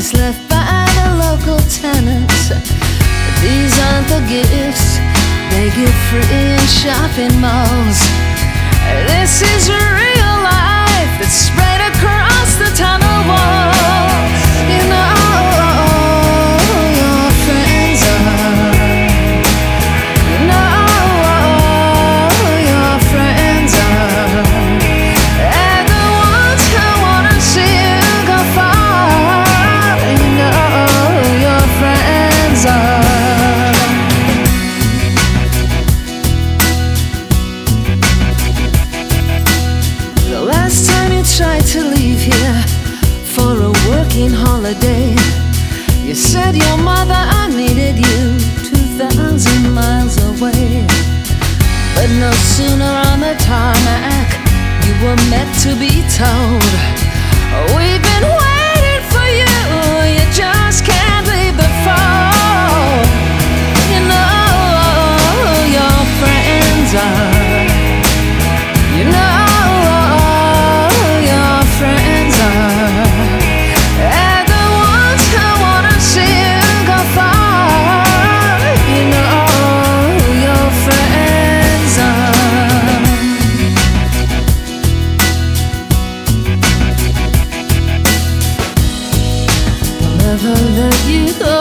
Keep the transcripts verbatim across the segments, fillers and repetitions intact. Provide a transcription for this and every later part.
flowers left by the local tenants. But these aren't the gifts they give free in shopping malls. This is real life that's spread across the tunnel wall. You know your friends are. You know your friends are. They're the ones who wanna see you go far. You know your friends are. Last time you tried to leave here for a working holiday, you said your mother needed you two thousand miles away. But no sooner on the tarmac, you were meant to be told, we've been waiting for you, you just can't leave the phone. You know your friends are. You know never let you go.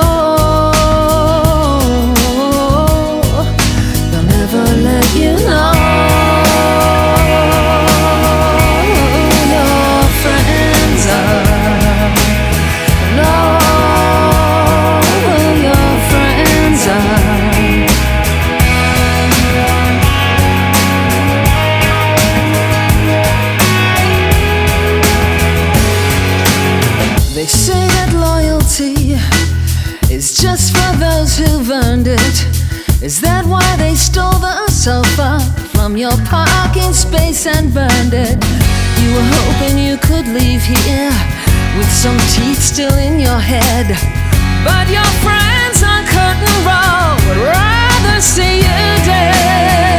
They'll never let you know. Your friends are. No, your friends are. They say that loyalty is just for those who've earned it. Is that why they stole the sofa from your parking space and burned it? You were hoping you could leave here with some teeth still in your head, but your friends on Curtain Row would rather see you dead.